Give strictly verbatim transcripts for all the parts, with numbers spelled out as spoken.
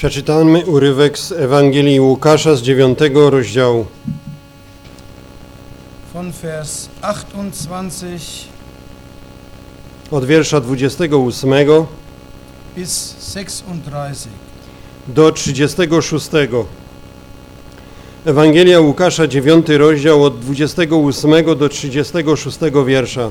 Przeczytamy urywek z Ewangelii Łukasza z dziewiątego rozdziału. Von Vers achtundzwanzig Od wiersza dwudziestego ósmego bis sechsunddreißig. do trzydziestego szóstego. Ewangelia Łukasza, dziewiąty rozdział, od dwudziestego ósmego do trzydziestego szóstego wiersza.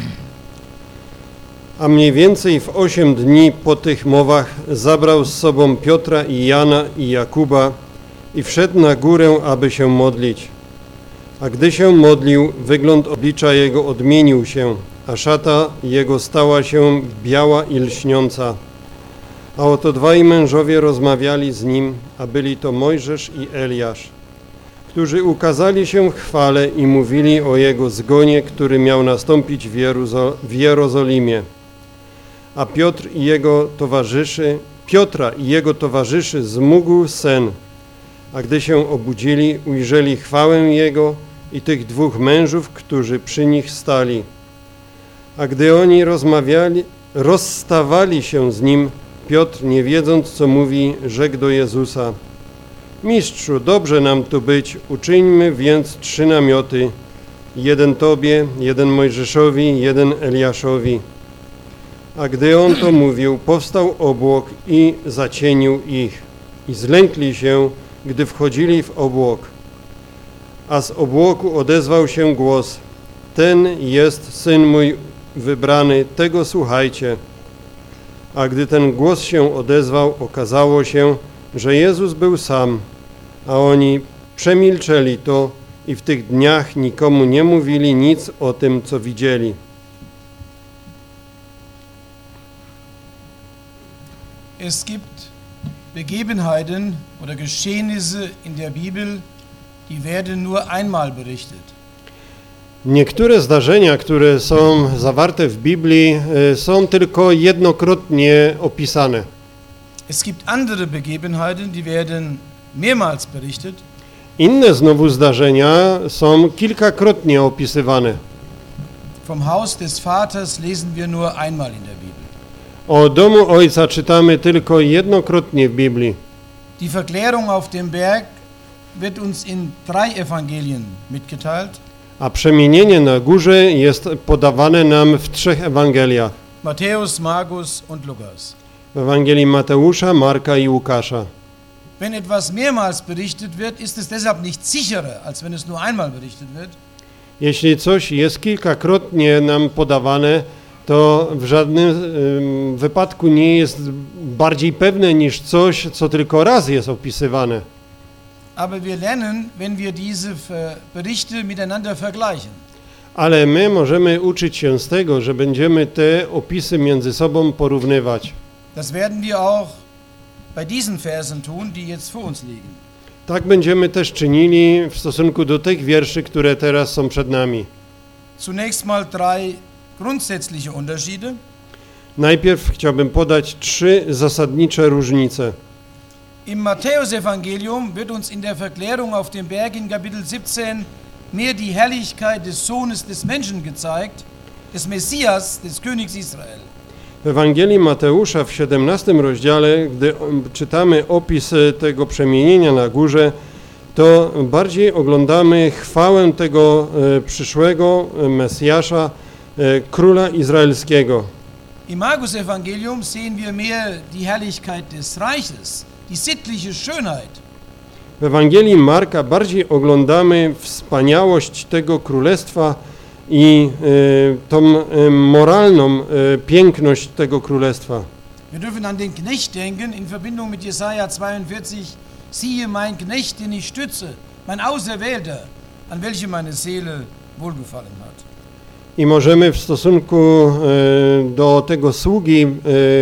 A mniej więcej w osiem dni po tych mowach zabrał z sobą Piotra i Jana i Jakuba i wszedł na górę, aby się modlić. A gdy się modlił, wygląd oblicza jego odmienił się, a szata jego stała się biała i lśniąca. A oto dwaj mężowie rozmawiali z nim, a byli to Mojżesz i Eliasz, którzy ukazali się w chwale i mówili o jego zgonie, który miał nastąpić w, Jeruzo- w Jerozolimie. A Piotr i jego towarzyszy, Piotra i jego towarzyszy zmógł sen, a gdy się obudzili, ujrzeli chwałę jego i tych dwóch mężów, którzy przy nich stali. A gdy oni rozmawiali, rozstawali się z nim, Piotr, nie wiedząc, co mówi, rzekł do Jezusa: Mistrzu, dobrze nam tu być, uczyńmy więc trzy namioty, jeden Tobie, jeden Mojżeszowi, jeden Eliaszowi. A gdy on to mówił, powstał obłok i zacienił ich. I zlękli się, gdy wchodzili w obłok. A z obłoku odezwał się głos: Ten jest Syn mój wybrany, tego słuchajcie. A gdy ten głos się odezwał, okazało się, że Jezus był sam, a oni przemilczeli to i w tych dniach nikomu nie mówili nic o tym, co widzieli. Es gibt Begebenheiten oder Geschehnisse in der Bibel, die werden nur einmal berichtet. Niektóre zdarzenia, które są zawarte w Biblii, są tylko jednokrotnie opisane. Es gibt andere Begebenheiten, die werden mehrmals berichtet. Inne znowu zdarzenia są kilkakrotnie opisywane. Vom Haus des Vaters lesen wir nur einmal in der Bibel. O domu Ojca czytamy tylko jednokrotnie w Biblii. Die Verklärung auf dem Berg wird uns in drei Evangelien mitgeteilt. A przemienienie na górze jest podawane nam w trzech Ewangeliach. Matthäus, Markus und Lukas. W Ewangelii Mateusza, Marka i Łukasza. Wenn etwas mehrmals berichtet wird, ist es deshalb nicht sicherer, als wenn es nur einmal berichtet wird. Jeśli coś jest kilkakrotnie nam podawane, to w żadnym y, wypadku nie jest bardziej pewne niż coś, co tylko raz jest opisywane. Aber wir lernen, wenn wir diese Berichte miteinander vergleichen. Ale my możemy uczyć się z tego, że będziemy te opisy między sobą porównywać. Das werden wir auch bei diesen Versen tun, die jetzt vor uns liegen. Tak będziemy też czynili w stosunku do tych wierszy, które teraz są przed nami. Zunächst mal drei grundsätzliche Unterschiede. Najpierw chciałbym podać trzy zasadnicze różnice. Im Matthäus-Evangelium wird uns in der Verklärung auf dem Berg in Kapitel siebzehn mehr die Herrlichkeit des Sohnes des Menschen gezeigt, des Messias, des Königs Israel. W Ewangelii Mateusza w siedemnastym rozdziale, gdy czytamy opis tego przemienienia na górze, to bardziej oglądamy chwałę tego e, przyszłego Mesjasza, e, króla izraelskiego. Im Markus-Evangelium sehen wir mehr die Herrlichkeit des Reiches, die sittliche Schönheit. W Ewangelii Marka bardziej oglądamy wspaniałość tego królestwa i y, tą y, moralną y, piękność tego królestwa. Wir dürfen an den Knecht denken in Verbindung mit Jesaja zweiundvierzig. Siehe mein Knecht, den ich stütze, mein Auserwählter, an welchem meine Seele wohlgefallen hat. I możemy w stosunku y, do tego sługi y,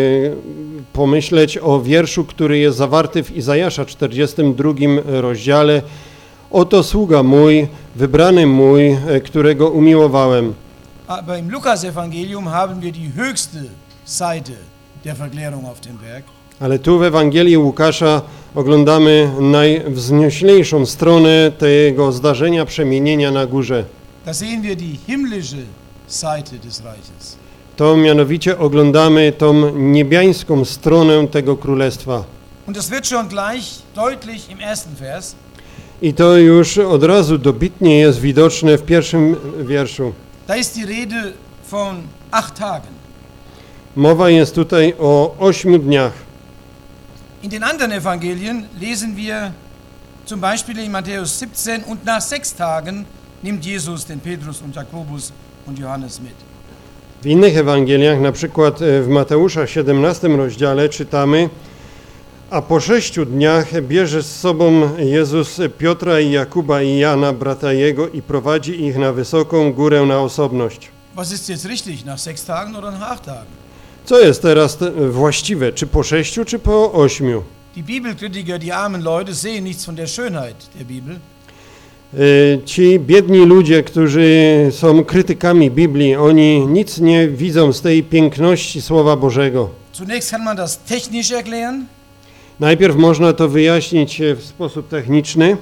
pomyśleć o wierszu, który jest zawarty w Izajasza czterdziestym drugim rozdziale. Oto sługa mój, wybrany mój, którego umiłowałem. Aber im Lukas-Evangelium haben wir die höchste Seite der Verklärung auf dem Berg. Ale tu w Ewangelii Łukasza oglądamy najwznioślejszą stronę tego zdarzenia przemienienia na górze. Da sehen wir die himmlische Seite des Reiches. To mianowicie oglądamy tą niebiańską stronę tego królestwa. Und es wird schon gleich deutlich im ersten Vers. I to już od razu dobitnie jest widoczne w pierwszym wierszu. Da ist die Rede von acht Tagen. Mowa jest tutaj o ośmiu dniach. In den anderen Evangelien lesen wir zum Beispiel in Matthäus siebzehn, und nach sechs Tagen nimmt Jesus den Petrus und Jakobus und Johannes mit. W innych Ewangeliach, na przykład w Mateusza siedemnastym rozdziale czytamy: a po sześciu dniach bierze z sobą Jezus Piotra i Jakuba i Jana, brata jego, i prowadzi ich na wysoką górę na osobność. Was ist jetzt richtig, nach sechs Tagen oder nach acht Tagen? Co jest teraz właściwe, czy po sześciu, czy po ośmiu? Die Bibelkritiker, die armen Leute, sehen nichts von der Schönheit der Bibel. Ci biedni ludzie, którzy są krytykami Biblii, oni nic nie widzą z tej piękności Słowa Bożego. Zunächst kann man das technisch erklären. Najpierw można to wyjaśnić w sposób techniczny.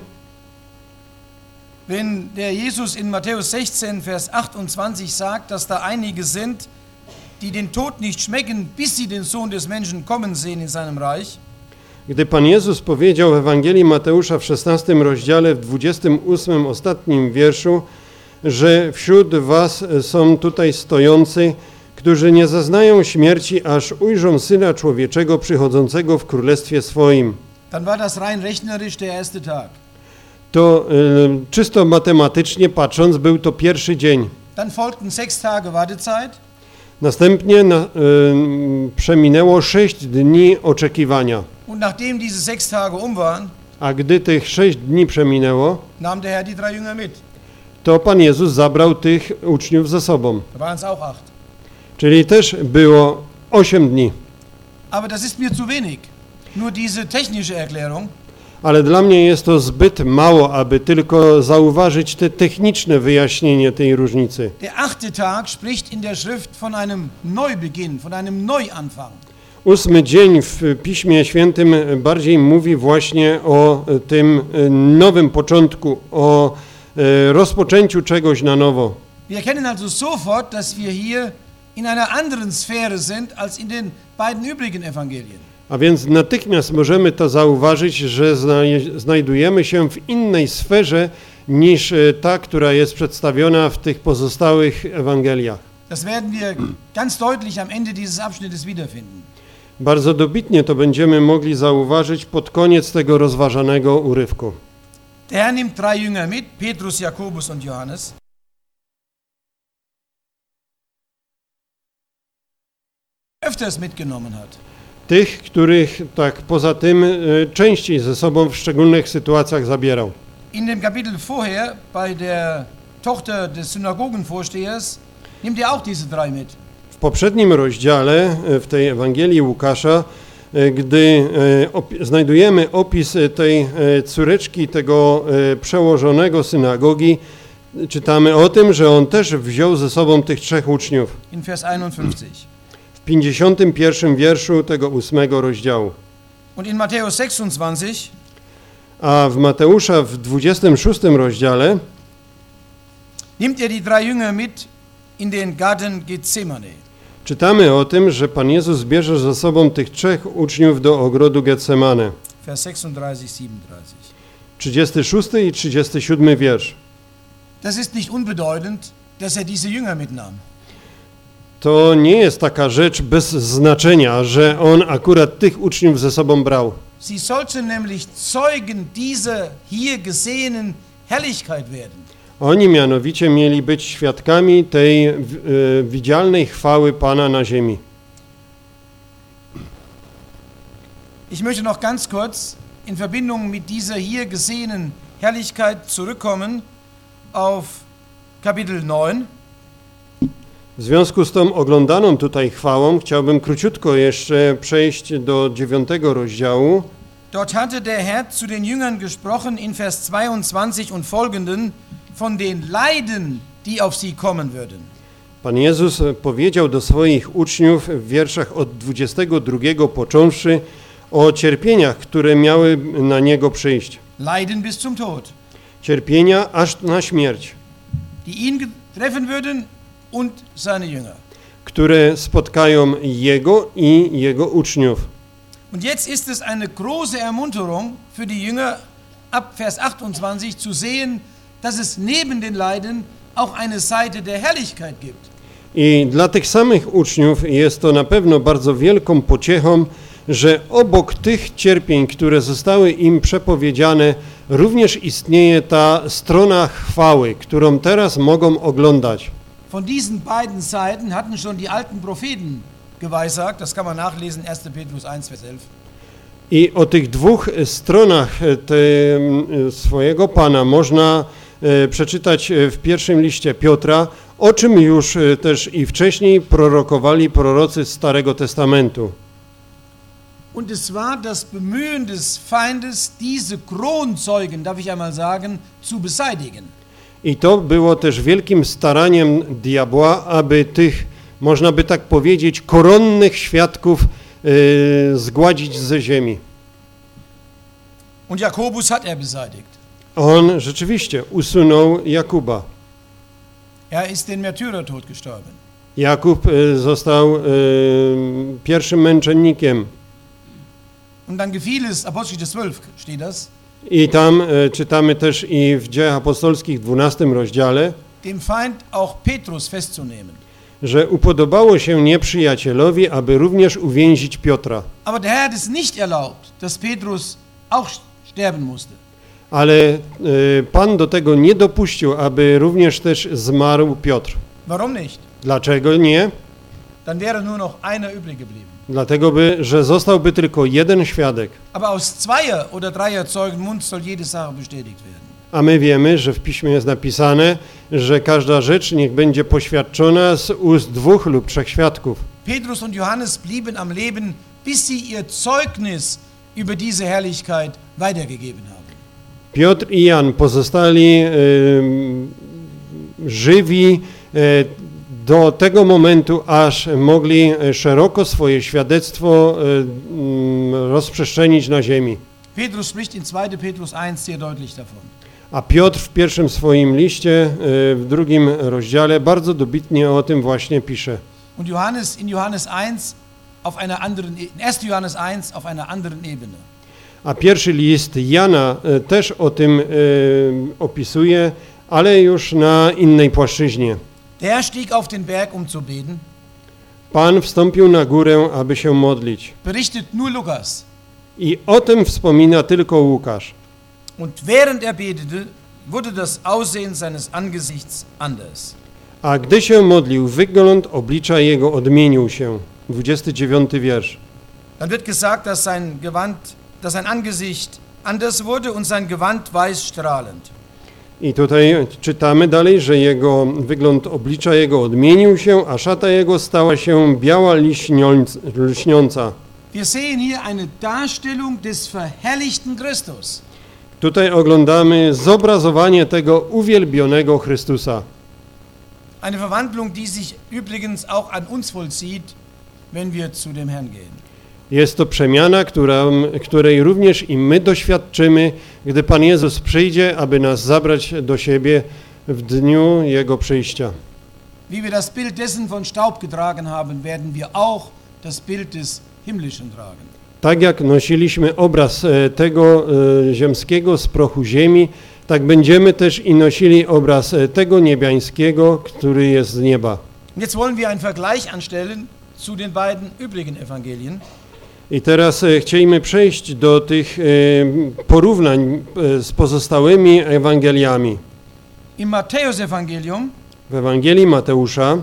Wenn der Jesus in Matthäus sechzehn, Vers achtundzwanzig sagt, dass da einige sind, die den Tod nicht schmecken, bis sie den Sohn des Menschen kommen sehen in seinem Reich. Gdy Pan Jezus powiedział w Ewangelii Mateusza w szesnastym rozdziale, w dwudziestym ósmym ostatnim wierszu, że wśród was są tutaj stojący, którzy nie zaznają śmierci, aż ujrzą Syna Człowieczego przychodzącego w Królestwie swoim. Dann war das rein rechnerisch der erste Tag. To y, czysto matematycznie patrząc, był to pierwszy dzień. Dann folgten sechs Tage Wartezeit. Następnie na, y, przeminęło sześć dni oczekiwania. Und nachdem diese sechs Tage um waren, A gdy tych sześć dni przeminęło, nahm der Herr die drei Jünger mit. to Pan Jezus zabrał tych uczniów ze sobą. Da waren es auch acht. Czyli też było osiem dni. Aber das ist mir zu wenig. Nur diese technische Erklärung. Ale dla mnie jest to zbyt mało, aby tylko zauważyć te techniczne wyjaśnienie tej różnicy. Der achte Tag spricht in der Schrift von einem Neubeginn, von einem Neuanfang. Ósmy dzień w Piśmie Świętym bardziej mówi właśnie o tym nowym początku, o rozpoczęciu czegoś na nowo. Wir erkennen also sofort, dass wir hier in einer anderen Sphäre sind als in den beiden übrigen Evangelien. A więc natychmiast możemy to zauważyć, że znajdujemy się w innej sferze niż ta, która jest przedstawiona w tych pozostałych Ewangeliach. Das werden wir ganz deutlich am Ende dieses Abschnittes wiederfinden. Bardzo dobitnie to będziemy mogli zauważyć pod koniec tego rozważanego urywku. Der Herr nimmt drei Jünger mit, Petrus, Jakobus und Johannes. Öfters mitgenommen hat. Tych, których tak poza tym y, częściej ze sobą w szczególnych sytuacjach zabierał. In dem Kapitel vorher, bei der Tochter des Synagogenvorstehers, nimmt er auch diese drei mit. W poprzednim rozdziale, y, w tej Ewangelii Łukasza, y, gdy y, opi- znajdujemy opis y, tej y, córeczki tego y, przełożonego synagogi, y, czytamy o tym, że on też wziął ze sobą tych trzech uczniów. In Vers einundfünfzig. W pięćdziesiątym pierwszym wierszu tego ósmego rozdziału. Und in Matthäus sechsundzwanzig, A w Mateusza w dwudziestym szóstym rozdziale nimmt er die drei Jünger mit in den Garten Gethsemane. czytamy o tym, że Pan Jezus bierze ze sobą tych trzech uczniów do ogrodu Getsemane. Vers sechsunddreißig, siebenunddreißig. trzydziesty szósty i trzydziesty siódmy wiersz. Das ist nicht unbedeutend, dass er diese Jünger mitnahm. To nie jest taka rzecz bez znaczenia, że on akurat tych uczniów ze sobą brał. Sie sollten nämlich Zeugen dieser hier gesehenen Herrlichkeit werden. Oni mianowicie mieli być świadkami tej y, widzialnej chwały Pana na ziemi. Ich möchte noch ganz kurz in Verbindung mit dieser hier gesehenen Herrlichkeit zurückkommen auf Kapitel neun. W związku z tą oglądaną tutaj chwałą chciałbym króciutko jeszcze przejść do dziewiątego rozdziału. Dort hatte der Herr zu den Jüngern gesprochen in Vers zweiundzwanzig und folgenden von den Leiden, die auf sie kommen würden. Pan Jezus powiedział do swoich uczniów w wierszach od dwudziestego drugiego począwszy o cierpieniach, które miały na Niego przyjść. Leiden bis zum Tod. Cierpienia aż na śmierć, Die ihn treffen würden und seine Jünger. które spotkają Jego i Jego uczniów. Und jetzt ist es eine große Ermunterung für die Jünger, ab Vers achtundzwanzig zu sehen, dass es neben den Leiden auch eine Seite der Herrlichkeit gibt. I dla tych samych uczniów jest to na pewno bardzo wielką pociechą, że obok tych cierpień, które zostały im przepowiedziane, również istnieje ta strona chwały, którą teraz mogą oglądać. Von diesen beiden Seiten hatten schon die alten Propheten geweissagt, das kann man nachlesen, erster Petrus eins, Vers elf. I o tych dwóch stronach te, swojego Pana można e, przeczytać w pierwszym liście Piotra, o czym już też i wcześniej prorokowali prorocy Starego Testamentu. Und es war das Bemühen des Feindes, diese Kronzeugen, darf ich einmal sagen, zu beseitigen. I to było też wielkim staraniem diabła, aby tych, można by tak powiedzieć, koronnych świadków e, zgładzić ze ziemi. Und Jakobus hat er beseitigt. On rzeczywiście usunął Jakuba. Er ist den Märtyrertod gestorben. Jakub e, został e, pierwszym męczennikiem. Und dann gefiel es, Apostelgeschichte zwölf steht das, I tam e, czytamy też i w Dziejach Apostolskich w dwunastym rozdziale, dem Feind auch Petrus festzunehmen. że upodobało się nieprzyjacielowi, aby również uwięzić Piotra. Aber der Herr hat es nicht erlaubt, dass Petrus auch sterben musste. Ale e, Pan do tego nie dopuścił, aby również też zmarł Piotr. Warum nicht? Dlaczego nie? Dann wäre nur noch einer übrig geblieben. Dlatego, by, że zostałby tylko jeden świadek. Aber aus zweier oder dreier Zeugen Mund soll jede Sache bestätigt werden. A my wiemy, że w Piśmie jest napisane, że każda rzecz niech będzie poświadczona z ust dwóch lub trzech świadków. Petrus und Johannes blieben am Leben, bis sie ihr Zeugnis über diese Herrlichkeit weitergegeben haben. Piotr i Jan pozostali e, żywi e, do tego momentu, aż mogli szeroko swoje świadectwo e, m, rozprzestrzenić na ziemi. Petrus spricht in zweiter Petrus eins sehr deutlich davon. A Piotr w pierwszym swoim liście, e, w drugim rozdziale, bardzo dobitnie o tym właśnie pisze. Und Johannes in Johannes eins auf einer anderen, in erster Johannes eins auf einer anderen Ebene. A pierwszy list Jana e, też o tym e, opisuje, ale już na innej płaszczyźnie. Der Herr stieg auf den Berg, um zu beten. Pan wstąpił na górę, aby się modlić. Berichtet nur Lukas. I o tym wspomina tylko Łukasz. Und während er betete, wurde das Aussehen seines Angesichts anders. A gdy się modlił, wygląd oblicza jego odmienił się. dwudziesty dziewiąty wiersz. Dann wird gesagt, dass sein Gewand, dass sein Angesicht anders wurde und sein Gewand weiß strahlend. I tutaj czytamy dalej, że jego wygląd oblicza jego odmienił się, a szata jego stała się biała liśniąc, lśniąca. Wir sehen hier eine Darstellung des verherrlichten Christus. Tutaj oglądamy zobrazowanie tego uwielbionego Chrystusa. Eine Verwandlung, die sich übrigens auch an uns vollzieht, wenn wir zu dem Herrn gehen. Jest to przemiana, która, której również i my doświadczymy, gdy Pan Jezus przyjdzie, aby nas zabrać do siebie w dniu Jego przyjścia. Wie wir das Bild dessen von Staub getragen haben, werden wir auch das Bild des Himmlischen tragen. Tak jak nosiliśmy obraz tego e, ziemskiego z prochu ziemi, tak będziemy też i nosili obraz tego niebiańskiego, który jest z nieba. Jetzt wollen wir einen Vergleich anstellen zu den beiden übrigen Evangelien. I teraz e, chcielibyśmy przejść do tych e, porównań e, z pozostałymi Ewangeliami. Im Matthäus-Evangelium W Ewangelii Mateusza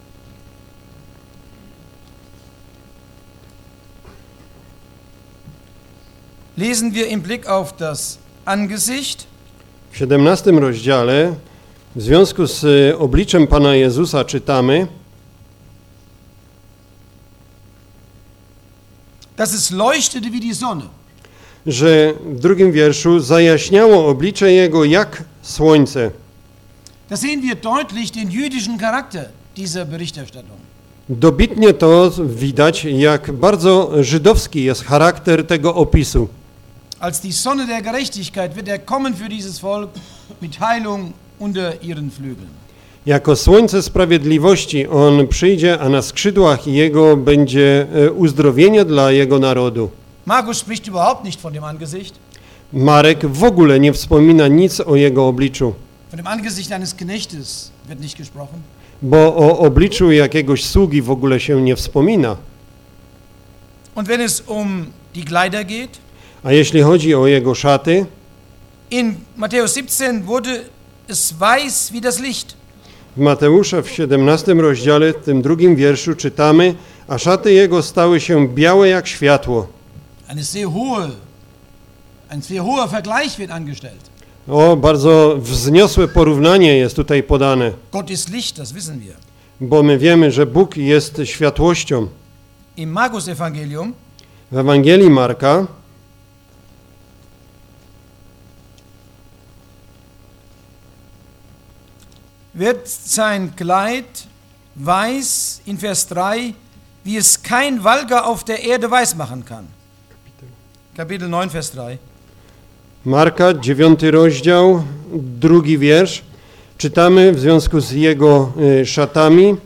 lesen wir im Blick auf das Angesicht w siedemnastym rozdziale w związku z e, obliczem Pana Jezusa czytamy, dass es leuchtete wie die Sonne. że w drugim wierszu zajaśniało oblicze Jego jak słońce. Da sehen wir deutlich den jüdischen Charakter dieser Berichterstattung. Dobitnie to widać, jak bardzo żydowski jest charakter tego opisu. Als die Sonne der Gerechtigkeit wird er kommen für dieses Volk mit Heilung unter ihren Flügeln. Jako słońce sprawiedliwości On przyjdzie, a na skrzydłach Jego będzie uzdrowienie dla Jego narodu. Markus spricht überhaupt nicht von dem Angesicht, Marek w ogóle nie wspomina nic o jego obliczu, von dem Angesicht eines Knechtes wird nicht gesprochen. bo o obliczu jakiegoś sługi w ogóle się nie wspomina. Und wenn es um die Kleider geht, A jeśli chodzi o jego szaty, in Matthäus siebzehn wurde es weiß wie das Licht. w Mateusza w siedemnastym rozdziale, w tym drugim wierszu czytamy, a szaty jego stały się białe jak światło. Eine sehr hohe, ein sehr hoher Vergleich wird angestellt. O, bardzo wzniosłe porównanie jest tutaj podane, Gott ist Licht, das wissen wir. bo my wiemy, że Bóg jest światłością. Im Markus Evangelium W Ewangelii Marka wird sein Kleid weiß in Vers drei, wie es kein Walger auf der Erde weiß machen kann. Kapitel neun, Vers drei. Marka, dziewiąty rozdział, drugi wiersz. Czytamy w związku z jego y, szatami.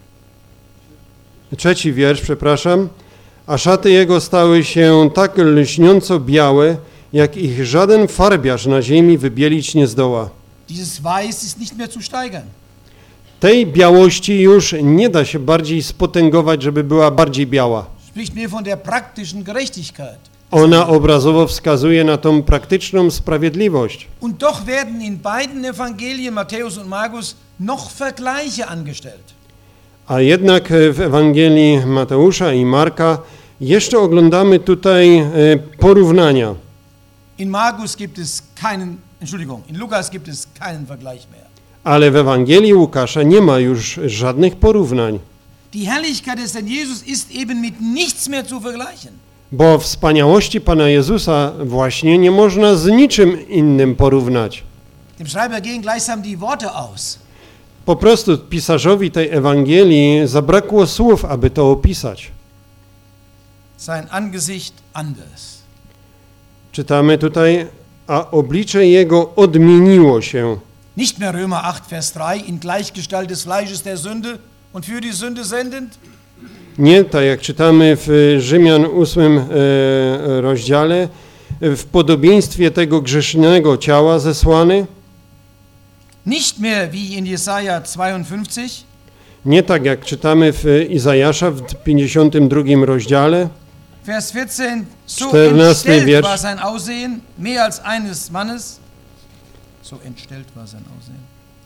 Trzeci wiersz, przepraszam. A szaty jego stały się tak lśniąco białe, jak ich żaden farbiarz na ziemi wybielić nie zdoła. Dieses Weiß ist nicht mehr zu steigern. Tej białości już nie da się bardziej spotęgować, żeby była bardziej biała. Spricht mir von der praktischen Gerechtigkeit. Ona obrazowo wskazuje na tą praktyczną sprawiedliwość. Und doch werden in beiden Evangelien, Matthäus und Markus, noch Vergleiche angestellt. A jednak w Ewangelii Mateusza i Marka jeszcze oglądamy tutaj e, porównania. In Markus gibt es keinen, Entschuldigung, in Lukas gibt es keinen Vergleich mehr. Ale w Ewangelii Łukasza nie ma już żadnych porównań, Die Herrlichkeit des Herrn Jesus ist eben mit nichts mehr zu vergleichen. bo wspaniałości Pana Jezusa właśnie nie można z niczym innym porównać. Dem Schreiber gehen gleichsam die Worte aus. Po prostu pisarzowi tej Ewangelii zabrakło słów, aby to opisać. Sein Angesicht anders. Czytamy tutaj, a oblicze jego odmieniło się. Nicht mehr Römer acht, Vers drei, in Gleichgestalt des Fleisches der Sünde und für die Sünde sendend. Nie, tak jak czytamy w Rzymian ósmym e, rozdziale, w podobieństwie tego grzesznego ciała zesłany. Nicht mehr wie in Jesaja zweiundfünfzig, Nie tak jak czytamy w Izajasza w pięćdziesiątym drugim rozdziale, Vers vierzehn, so czternasty entstellt wiersz. war sein Aussehen, mehr als eines Mannes. So entstellt war sein Aussehen.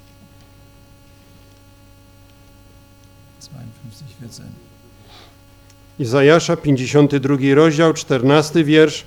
zweiundfünfzig, vierzehn. Izajasza, pięćdziesiąty drugi rozdział, czternasty wiersz.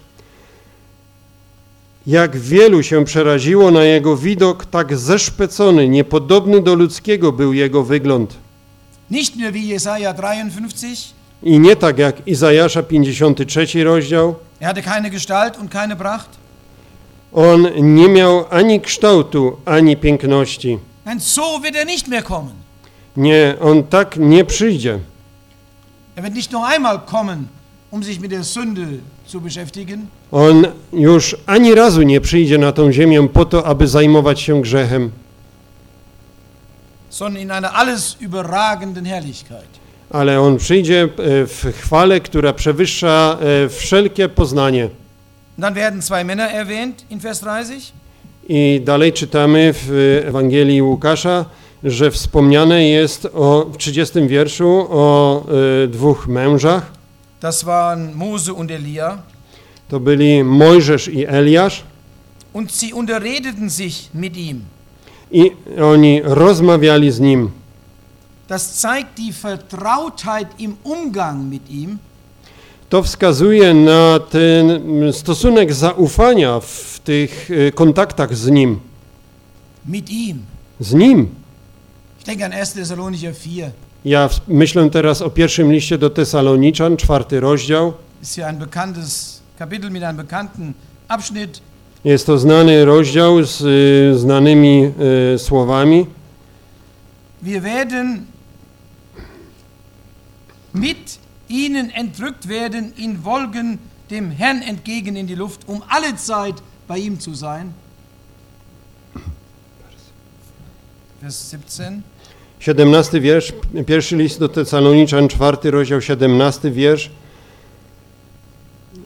Jak wielu się przeraziło na jego widok, tak zeszpecony, niepodobny do ludzkiego był jego wygląd. Nicht mehr wie Jesaja dreiundfünfzig, I nie tak jak Izajasza, pięćdziesiąty trzeci rozdział. er hatte keine Gestalt und keine Pracht. On nie miał ani kształtu, ani piękności. Nein, so wird er nicht mehr kommen. Nie, on tak nie przyjdzie. Er wird nicht nur einmal kommen, um sich mit der Sünde zu beschäftigen, On już ani razu nie przyjdzie na tą ziemię po to, aby zajmować się grzechem, sondern in einer alles überragenden Herrlichkeit. ale on przyjdzie e, w chwale, która przewyższa e, wszelkie poznanie. Und dann werden zwei Männer erwähnt in Vers dreißig. I dalej czytamy w Ewangelii Łukasza, że wspomniane jest o, w trzydziestym wierszu o e, dwóch mężach. Das waren Mose und Elia. To byli Mojżesz i Eliasz. Und sie unterredeten sich mit ihm. I oni rozmawiali z nim. Das zeigt die Vertrautheit im Umgang mit ihm. To wskazuje na ten stosunek zaufania w tych e, kontaktach z nim. Mit ihm. Z nim. Ich denke an erster Thessalonicher vier. Ja w- myślę teraz o pierwszym liście do Tesaloniczan, czwarty rozdział. Ist hier ein bekanntes Kapitel mit einem bekannten Abschnitt. Jest to znany rozdział z y, znanymi y, słowami. Wir werden mit ihnen entrückt werden in Wolken dem Herrn entgegen in die Luft, um alle Zeit bei ihm zu sein. Vers siebzehn. siedemnasty wiersz, pierwszy list do Tesaloniczan, czwarty rozdział, siedemnasty wiersz.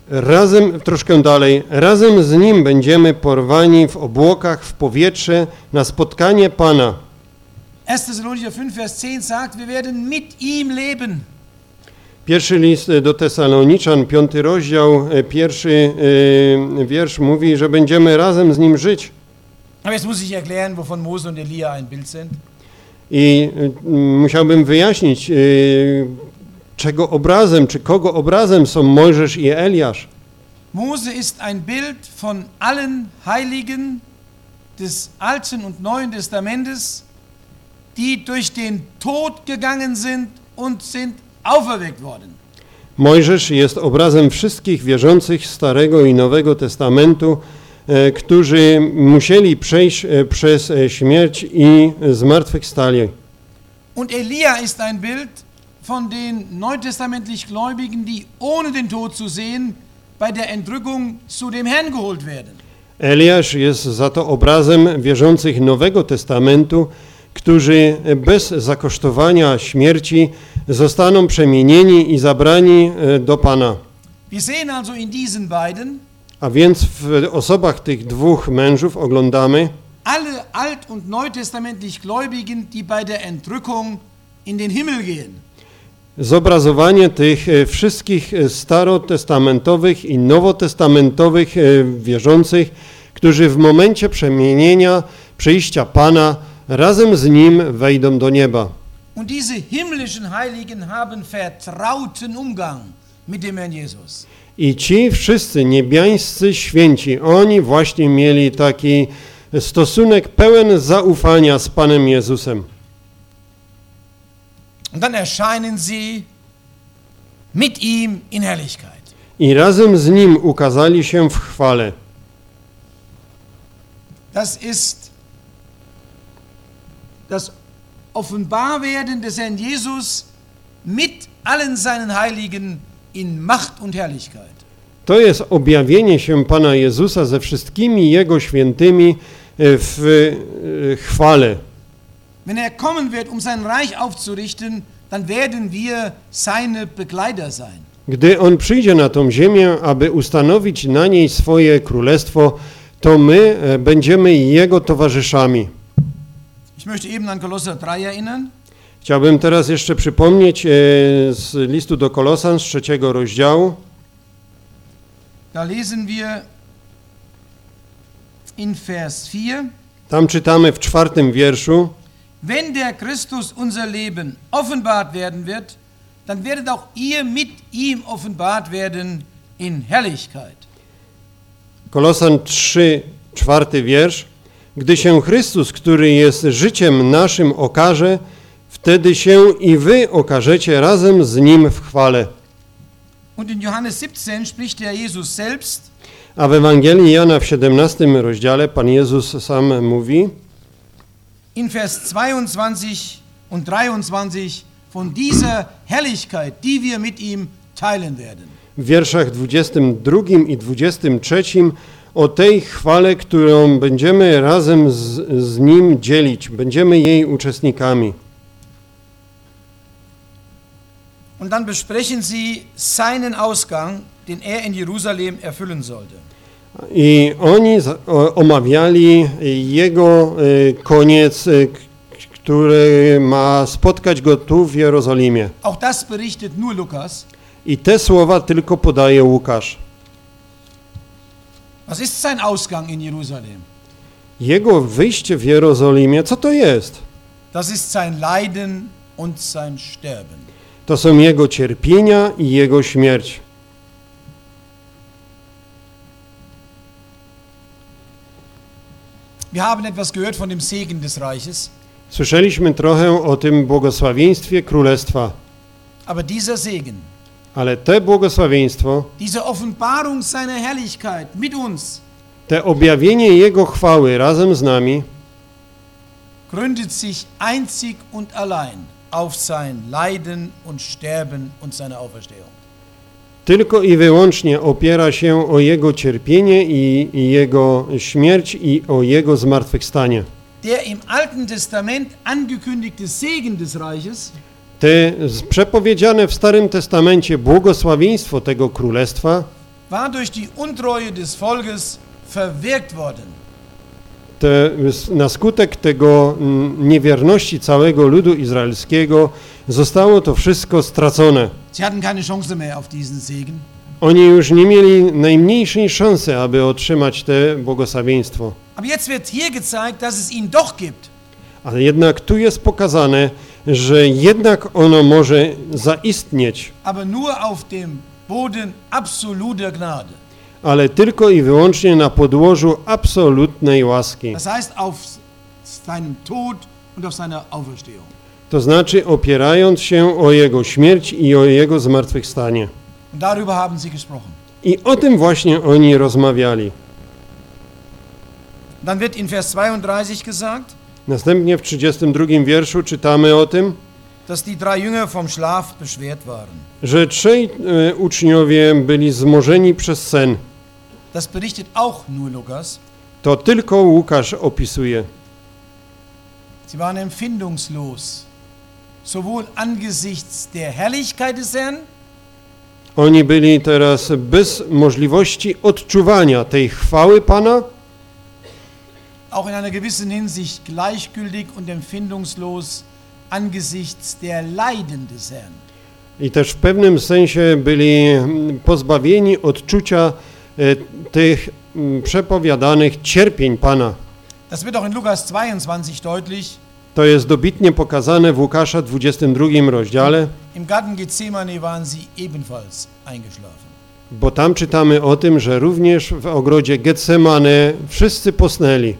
Razem, troszkę dalej, razem z Nim będziemy porwani w obłokach w powietrze na spotkanie Pana. erster Thessalonicher fünf, Vers zehn sagt, wir werden mit ihm leben. Pierwszy list do Tesaloniczan, piąty rozdział, e, pierwszy e, wiersz mówi, że będziemy razem z Nim żyć. Aber jetzt muss ich erklären, wovon Mose und Elia ein Bild sind. I e, musiałbym wyjaśnić, e, czego obrazem, czy kogo obrazem są Mojżesz i Eliasz. Mose ist ein Bild von allen Heiligen des Alten und Neuen Testamentes, die durch den Tod gegangen sind und sind auferweckt worden. Mojżesz jest obrazem wszystkich wierzących Starego i Nowego Testamentu, e, którzy musieli przejść e, przez e, śmierć i zmartwychwstali. Und Elia ist ein Bild von den neutestamentlich Gläubigen, die ohne den Tod zu sehen bei der Entrückung zu dem Herrn geholt werden. Eliasz jest za to obrazem wierzących Nowego Testamentu, którzy bez zakosztowania śmierci zostaną przemienieni i zabrani do Pana. Wir sehen also in diesen beiden A więc w osobach tych dwóch mężów oglądamy alle alt- und neutestamentlich Gläubigen, die bei der Entrückung in den Himmel gehen. zobrazowanie tych wszystkich starotestamentowych i nowotestamentowych wierzących, którzy w momencie przemienienia, przyjścia Pana razem z Nim wejdą do nieba. Und diese himmlischen Heiligen haben vertrauten Umgang mit dem Herrn Jesus. I ci wszyscy niebiańscy święci, oni właśnie mieli taki stosunek pełen zaufania z Panem Jezusem. Und dann erscheinen sie mit ihm in Herrlichkeit. I razem z Nim ukazali się w chwale. Das ist das Offenbarwerden des Herrn Jesus mit allen seinen Heiligen in Macht und Herrlichkeit. To jest objawienie się Pana Jezusa ze wszystkimi Jego świętymi w chwale. Wenn er kommen wird, um sein Reich aufzurichten, dann werden wir seine Begleiter sein. Gdy On przyjdzie na tą ziemię, aby ustanowić na niej swoje królestwo, to my będziemy Jego towarzyszami. Ich möchte eben an Kolosser drei erinnern. Chciałbym teraz jeszcze przypomnieć z listu do Kolosan z trzeciego rozdziału. Da lesen wir in Vers vier. Tam czytamy w czwartym wierszu: Wenn der Christus unser Leben offenbart werden wird, dann werdet auch ihr mit ihm offenbart werden in Herrlichkeit. Kolosan trzy, czwarty wiersz. Gdy się Chrystus, który jest życiem naszym, okaże, wtedy się i wy okażecie razem z Nim w chwale. Und in Johannes siebzehn spricht der Jesus selbst: A w Ewangelii Jana w siedemnastym rozdziale Pan Jezus sam mówi in Vers zweiundzwanzig und dreiundzwanzig von dieser Herrlichkeit, die wir mit ihm teilen werden. w wierszach dwudziestym drugim i dwudziestym trzecim o tej chwale, którą będziemy razem z, z Nim dzielić, będziemy jej uczestnikami. Und dann besprechen sie seinen Ausgang, den er in Jerusalem erfüllen sollte. I oni za- o- omawiali Jego e, koniec, e, k- który ma spotkać Go tu w Jerozolimie. Auch das berichtet nur Lukas. I te słowa tylko podaje Łukasz. Was ist sein Ausgang in Jerusalem? Jego wyjście w Jerozolimie, co to jest? Das ist sein Leiden und sein Sterben. To są Jego cierpienia i Jego śmierć. Wir haben etwas gehört von dem Segen des Reiches, Słyszeliśmy trochę o tym błogosławieństwie Królestwa, aber dieser Segen, ale te błogosławieństwo, diese Offenbarung seiner Herrlichkeit mit uns, te objawienie Jego chwały razem z nami gründet sich einzig und allein auf sein Leiden und Sterben und seine Auferstehung. tylko i wyłącznie opiera się o Jego cierpienie i, i Jego śmierć i o Jego zmartwychwstanie. Der im Alten Testament angekündigte Segen des Reiches Te z- przepowiedziane w Starym Testamencie błogosławieństwo tego Królestwa war durch die Untreue des Volkes verwirkt worden. Te, na skutek tego mm, niewierności całego ludu izraelskiego zostało to wszystko stracone. Sie hatten keine Chance mehr auf diesen Segen. Oni już nie mieli najmniejszej szansy, aby otrzymać te błogosławieństwo. Aber jetzt wird hier gezeigt, dass es ihn doch gibt. Ale jednak tu jest pokazane, że jednak ono może zaistnieć, Aber nur auf dem Boden absoluter Gnade. ale tylko i wyłącznie na podłożu absolutnej łaski. Das heißt auf seinem Tod und auf seiner Auferstehung. To znaczy opierając się o Jego śmierć i o Jego zmartwychwstanie. Und darüber haben sie gesprochen. I o tym właśnie oni rozmawiali. Dann wird in Vers zweiunddreißig gesagt, Następnie w trzydziestym drugim wierszu czytamy o tym, dass die drei Jünger vom Schlaf beschwert waren. że trzej e, uczniowie byli zmorzeni przez sen. Das berichtet auch nur Lukas. To tylko Łukasz opisuje. Sie waren empfindungslos, sowohl angesichts der Herrlichkeit des Herrn, Oni byli teraz bez możliwości odczuwania tej chwały Pana, auch in einer gewissen Hinsicht gleichgültig und empfindungslos angesichts der Leiden des Herrn. i też w pewnym sensie byli mm, pozbawieni odczucia e, tych mm, przepowiadanych cierpień Pana. Das wird auch in Lukas zweiundzwanzig deutlich. To jest dobitnie pokazane w Łukasza dwudziestym drugim rozdziale, Im Garten Gethsemane waren sie ebenfalls eingeschlafen. bo tam czytamy o tym, że również w ogrodzie Getsemane wszyscy posnęli.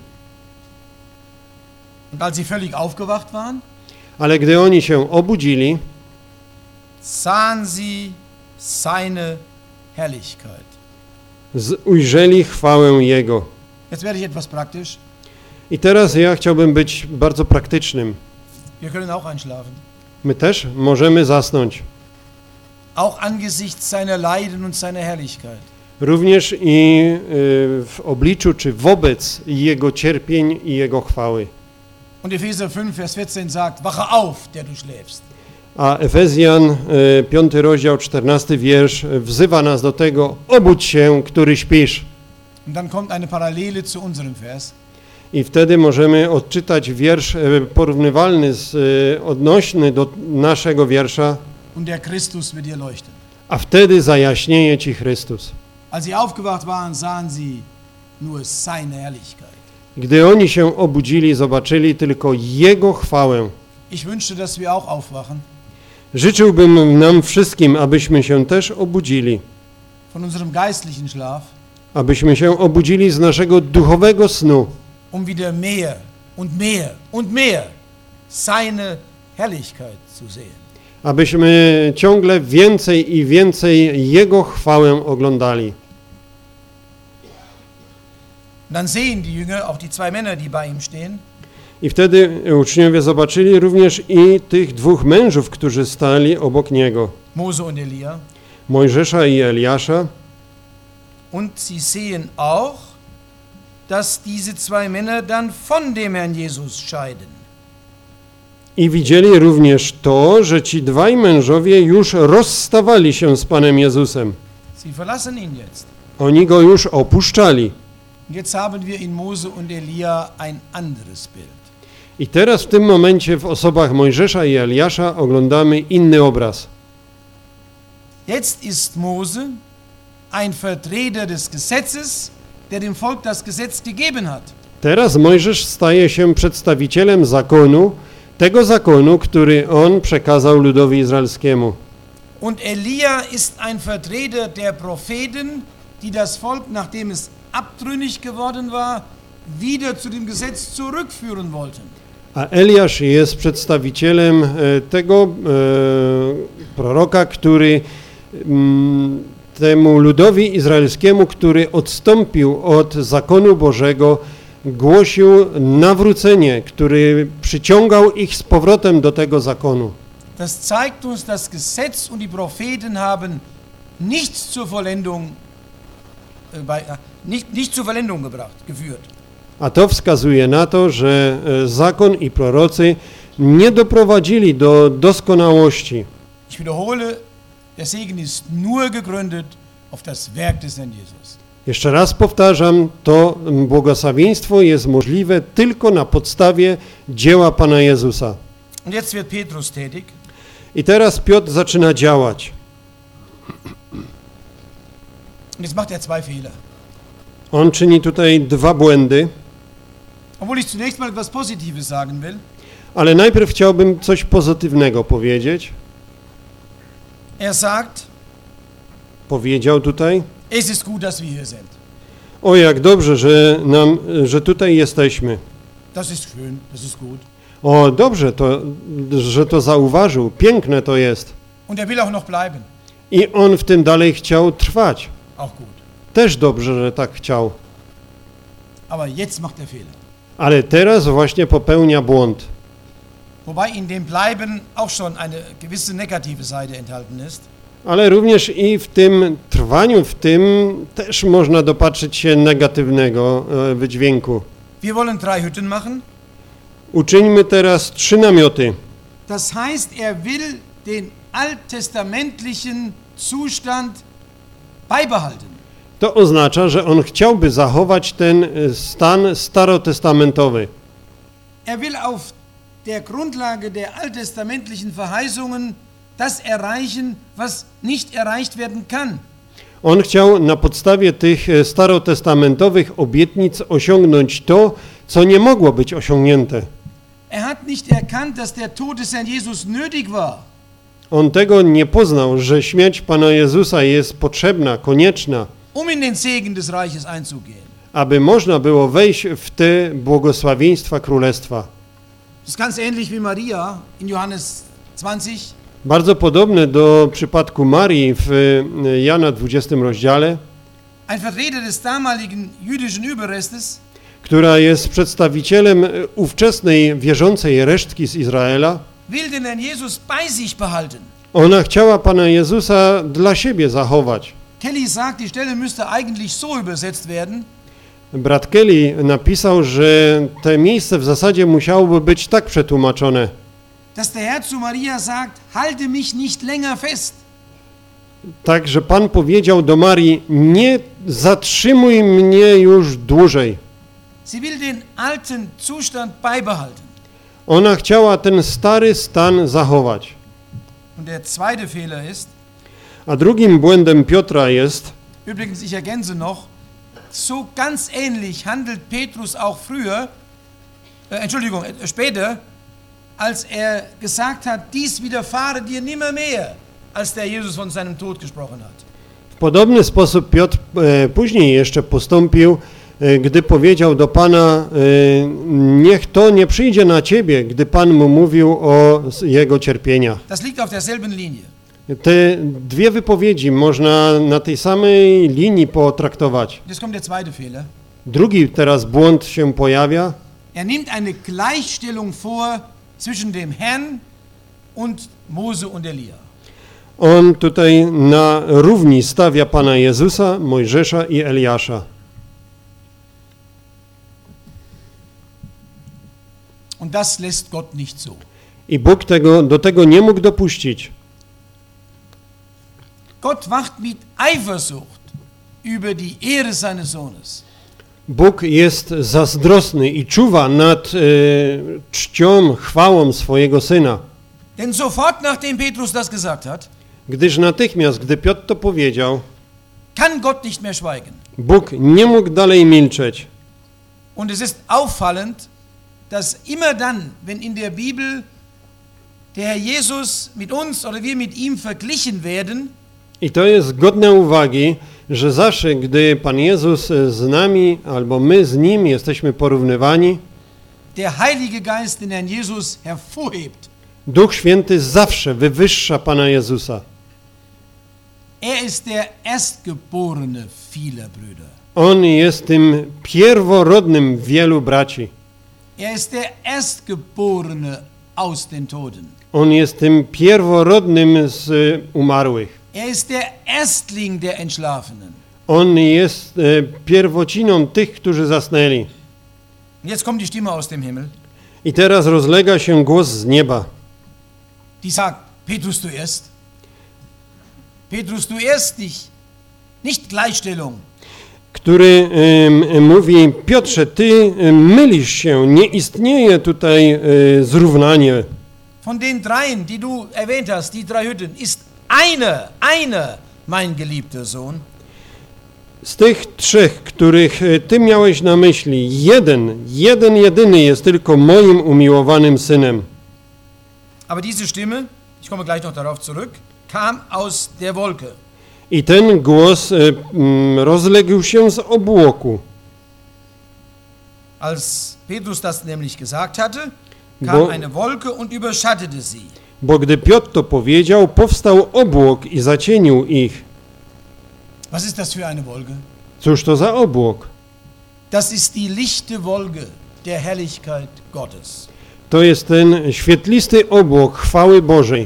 Und als sie völlig aufgewacht waren, Ale gdy oni się obudzili, sahen sie seine Herrlichkeit. z- ujrzeli chwałę Jego. Jetzt werde ich etwas praktisch. I teraz ja chciałbym być bardzo praktycznym. Wir können auch einschlafen. My też możemy zasnąć. Auch angesichts seiner Leiden und seiner Herrlichkeit. Również i y, w obliczu czy wobec Jego cierpień i Jego chwały. Und Epheser fünf, Vers vierzehn sagt, wache auf, der du schläfst. A Efezjan, y, piąty rozdział, czternasty wiersz, wzywa nas do tego: obudź się, który śpisz. Und dann kommt eine Parallele zu unserem Vers. I wtedy możemy odczytać wiersz y, porównywalny, z, y, odnośny do naszego wiersza: Und der Christus wird dir leuchten. a wtedy zajaśnieje ci Chrystus. Als sie aufgewacht waren, sahen sie nur seine Herrlichkeit. Gdy oni się obudzili, zobaczyli tylko Jego chwałę. Ich wünschte, dass wir auch aufwachen Życzyłbym nam wszystkim, abyśmy się też obudzili, von unserem geistlichen Schlaf, abyśmy się obudzili z naszego duchowego snu, um wieder mehr und mehr und mehr seine Herrlichkeit zu sehen. abyśmy ciągle więcej i więcej Jego chwałę oglądali. Dann sehen die Jünger auch die zwei Männer, die bei ihm stehen, I wtedy uczniowie zobaczyli również i tych dwóch mężów, którzy stali obok Niego, Mose und Elia. Mojżesza i Eliasza. Und sie sehen auch, dass diese zwei Männer dann von dem Herrn Jesus scheiden. I widzieli również to, że ci dwaj mężowie już rozstawali się z Panem Jezusem. Sie verlassen ihn jetzt. Oni Go już opuszczali. Und jetzt haben wir in Mose und Elia ein anderes Bild. I teraz w tym momencie w osobach Mojżesza i Eliasza oglądamy inny obraz. Jetzt ist Mose ein Vertreter des Gesetzes, der dem Volk das Gesetz gegeben hat. Teraz Mojżesz staje się przedstawicielem zakonu, tego zakonu, który on przekazał ludowi izraelskiemu. Und Elia ist ein Vertreter der Propheten, die das Volk, nachdem es abtrünnig geworden war, wieder zu dem Gesetz zurückführen wollten. A Eliasz jest przedstawicielem e, tego e, proroka, który m, temu ludowi izraelskiemu, który odstąpił od zakonu Bożego, głosił nawrócenie, który przyciągał ich z powrotem do tego zakonu. Das zeigt uns, das Gesetz und die Propheten haben nichts zur Vollendung, äh, bei, äh, nicht, nicht zur Vollendung gebracht, geführt. A to wskazuje na to, że e, zakon i prorocy nie doprowadzili do doskonałości. Ich wiederhole, der Segen ist nur gegründet auf das Werk des Herrn Jesus. Jeszcze raz powtarzam, to błogosławieństwo jest możliwe tylko na podstawie dzieła Pana Jezusa. Und jetzt wird Petrus tätig. I teraz Piotr zaczyna działać. Und jetzt macht er zwei Fehler. On czyni tutaj dwa błędy, Obwohl ich zunächst mal etwas Positives sagen will. ale najpierw chciałbym coś pozytywnego powiedzieć. Er sagt, Powiedział tutaj, es ist gut, dass wir hier sind. o jak dobrze, że, nam, że tutaj jesteśmy. Das ist schön, das ist gut. O dobrze, to, że to zauważył, piękne to jest. Und er will auch noch bleiben. I on w tym dalej chciał trwać. Auch gut. Też dobrze, że tak chciał. Aber jetzt macht er Fehler. Ale teraz właśnie popełnia błąd. Wobei in dem Bleiben auch schon eine gewisse negative Seite enthalten ist. Ale również i w tym trwaniu, w tym też można dopatrzyć się negatywnego e, wydźwięku. Wir wollen drei Hütten machen. Uczyńmy teraz trzy namioty. Das heißt, er will den alttestamentlichen Zustand beibehalten. To oznacza, że on chciałby zachować ten e, stan starotestamentowy. Er will auf der Grundlage der alttestamentlichen Verheißungen das erreichen, was nicht erreicht werden kann. On chciał na podstawie tych e, starotestamentowych obietnic osiągnąć to, co nie mogło być osiągnięte. Er hat nicht erkannt, dass der Tod des Herrn Jesus nötig war. On tego nie poznał, że śmierć Pana Jezusa jest potrzebna, konieczna, um in den Segen des Reiches einzugehen. aby można było wejść w te błogosławieństwa Królestwa. Das ist ganz ähnlich wie Maria in Johannes zwanzig. Bardzo podobne do przypadku Marii w e, Jana dwudziestym rozdziale, Ein Vertreter des damaligen jüdischen Überrestes która jest przedstawicielem e, ówczesnej wierzącej resztki z Izraela. will den Herrn Jesus bei sich behalten. Ona chciała Pana Jezusa dla siebie zachować. Kelly sagt, die Stelle müsste eigentlich so übersetzt werden. Brat Kelly napisał, że to miejsce w zasadzie musiałoby być tak przetłumaczone, Dass der Herr zu Maria sagt, halte mich nicht länger fest. tak, że Pan powiedział do Marii, nie zatrzymuj mnie już dłużej. Sie will den alten Zustand beibehalten. Ona chciała ten stary stan zachować. Und der zweite Fehler ist, A drugim błędem Piotra jest, übrigens ich ergänze noch, so ganz ähnlich handelt Petrus auch früher, äh, Entschuldigung, äh, später, als er gesagt hat, dies widerfahre dir nimmer mehr, als der Jesus von seinem Tod gesprochen hat. w podobny sposób Piotr e, później jeszcze postąpił, e, gdy powiedział do Pana, e, niech to nie przyjdzie na Ciebie, gdy Pan mu mówił o s- Jego cierpieniach. Das liegt auf derselben Linie. Te dwie wypowiedzi można na tej samej linii potraktować. Jetzt kommt der zweite Fehler. Drugi teraz błąd się pojawia. Er nimmt eine Gleichstellung vor zwischen dem Herrn und Mose und Elia. On tutaj na równi stawia Pana Jezusa, Mojżesza i Eliasza. Und das lässt Gott nicht zu. I Bóg tego, do tego nie mógł dopuścić. Gott wacht mit Eifersucht über die Ehre seines Sohnes. Bóg jest zazdrosny i czuwa nad e, czcią, chwałą swojego Syna. Denn sofort nachdem Petrus das gesagt hat, Gdyż natychmiast, gdy Piotr to powiedział, kann Gott nicht mehr schweigen. Bóg nie mógł dalej milczeć. Und es ist auffallend, dass immer dann, wenn in der Bibel der Herr Jesus mit uns oder wir mit ihm verglichen werden, I to jest godne uwagi, że zawsze, gdy Pan Jezus z nami, albo my z Nim jesteśmy porównywani, der Heilige Geist den Herrn Jesus hervorhebt. Duch Święty zawsze wywyższa Pana Jezusa. Er ist der Erstgeborene vieler Brüder. On jest tym pierworodnym wielu braci. Er ist der Erstgeborene aus den Toten. On jest tym pierworodnym z umarłych. Er ist der Erstling der Entschlafenen. On jest e, pierwociną tych, którzy zasnęli. Und jetzt kommt die Stimme aus dem Himmel, I teraz rozlega się głos z nieba. die sagt, Petrus, du irrst. Petrus, du irrst dich. Nicht Gleichstellung. który y, mówi: Piotrze, ty y, mylisz się, nie istnieje tutaj y, zrównanie. Von den dreien, die du erwähnt hast, die drei Hütten, ist eine, eine mein geliebter Sohn. Z tych trzech, których y, ty miałeś na myśli, jeden, jeden jedyny jest tylko moim umiłowanym synem. Aber diese Stimme, ich komme gleich noch darauf zurück, kam aus der Wolke. I ten głos y, mm, rozległ się z obłoku. Als Petrus das nämlich gesagt hatte, kam Bo- eine Wolke und überschattete sie. Bo gdy Piotr to powiedział, powstał obłok i zacienił ich. Was ist das für eine Wolke? Cóż to za obłok? Das ist die lichte Wolke der Herrlichkeit Gottes. To jest ten świetlisty obłok chwały Bożej.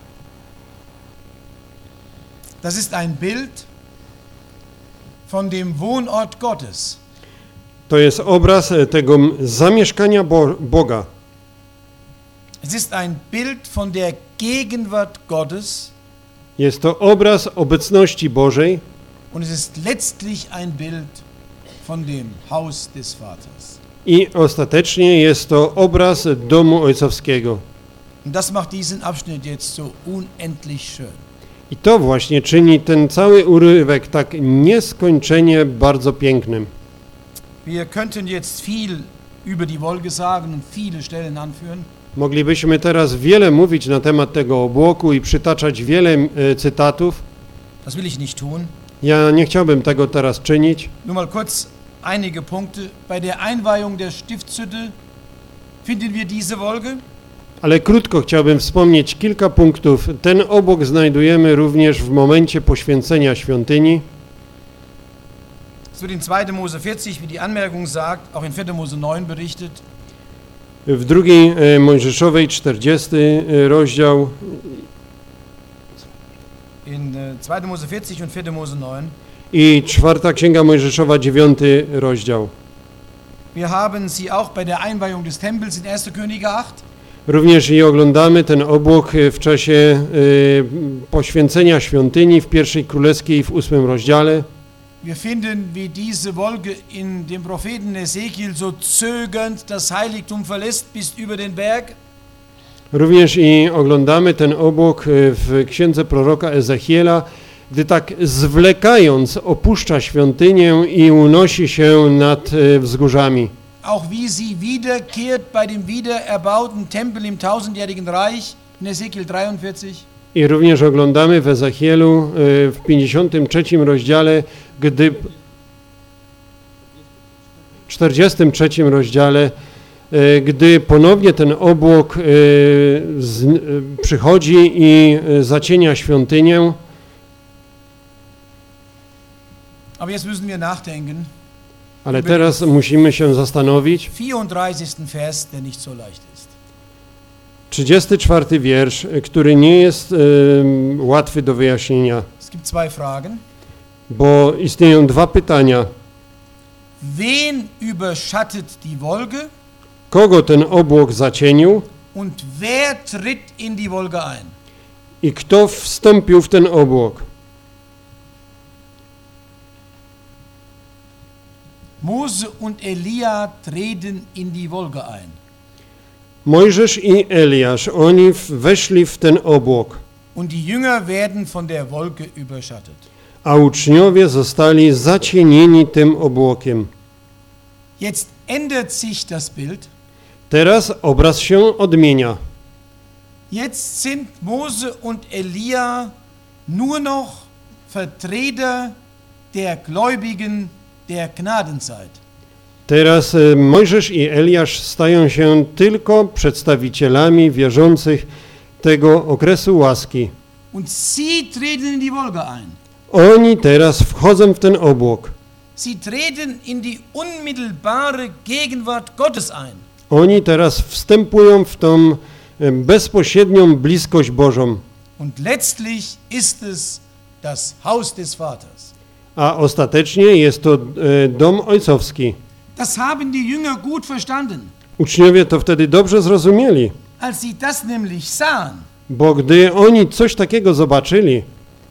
Das ist ein Bild von dem Wohnort Gottes. To jest obraz e, tego m- zamieszkania Bo- Boga. Es ist ein Bild von der Gegenwart Gottes Jest to obraz obecności Bożej und es ist letztlich ein Bild von dem Haus des Vaters. i ostatecznie jest to obraz domu ojcowskiego. Und das macht diesen Abschnitt jetzt so unendlich schön. I to właśnie czyni ten cały urywek tak nieskończenie bardzo pięknym. Wir könnten jetzt viel über die Wolke sagen und viele Stellen anführen. Moglibyśmy teraz wiele mówić na temat tego obłoku i przytaczać wiele e, cytatów. Das will ich nicht tun. Ja nie chciałbym tego teraz czynić. Nur mal kurz einige Punkte. Bei der Einweihung der Stiftshütte finden wir diese Wolke. Ale krótko chciałbym wspomnieć kilka punktów. Ten obłok znajdujemy również w momencie poświęcenia świątyni. Es wird in zweiter Mose vierzig, wie die Anmerkung sagt, auch in vierter Mose neun berichtet. W drugiej e, Mojżeszowej, czterdziesty e, rozdział In äh, zweiter Mose vierzig und vierter Mose neun. i czwarta księga Mojżeszowa, dziewiąty rozdział. Wir haben sie auch bei der Einweihung des Tempels in erster Könige acht. Również i oglądamy ten obłok e, w czasie e, poświęcenia świątyni w pierwszej królewskiej w ósmym rozdziale. Wir finden, wie diese Wolke in dem Propheten Ezekiel so zögernd das Heiligtum verlässt bis über den Berg. Również i oglądamy ten obłok e, w księdze proroka Ezechiela, gdy tak zwlekając opuszcza świątynię i unosi się nad e, wzgórzami. Auch wie sie wiederkehrt bei dem wiedererbauten Tempel im tausendjährigen Reich in Ezekiel dreiundvierzig. I również oglądamy w Ezechielu e, w pięćdziesiątym trzecim rozdziale, gdy czterdziestym trzecim rozdziale, e, gdy ponownie ten obłok e, z, e, przychodzi i e, zacienia świątynię. Aber jetzt müssen wir nachdenken. Ale teraz musimy się zastanowić. vierunddreißigsten Vers, der nicht so leicht ist. trzydziesty czwarty wiersz, e, który nie jest e, łatwy do wyjaśnienia, Es gibt zwei Fragen. bo istnieją dwa pytania. Wen überschattet die Wolke Kogo ten obłok zacienił und wer tritt in die Wolke ein? i kto wstąpił w ten obłok? Mose und Elia treten in die Wolke ein. Mojżesz i Eliasz, oni w- weszli w ten obłok, Und die Jünger werden von der Wolke überschattet. a uczniowie zostali zacienieni tym obłokiem. Jetzt ändert sich das Bild. Teraz obraz się odmienia. Jetzt sind Mose und Elia nur noch Vertreter der Gläubigen der Gnadenzeit. Teraz e, Mojżesz i Eliasz stają się tylko przedstawicielami wierzących tego okresu łaski. Und sie treten in die Wolke ein. Oni teraz wchodzą w ten obłok. Sie treten in die unmittelbare Gegenwart Gottes ein. Oni teraz wstępują w tą e, bezpośrednią bliskość Bożą, Und letztlich ist es das Haus des Vaters. a ostatecznie jest to e, dom ojcowski. Das haben die Jünger gut verstanden. Uczniowie to wtedy dobrze zrozumieli, Als sie das nämlich sahen, bo gdy oni coś takiego zobaczyli,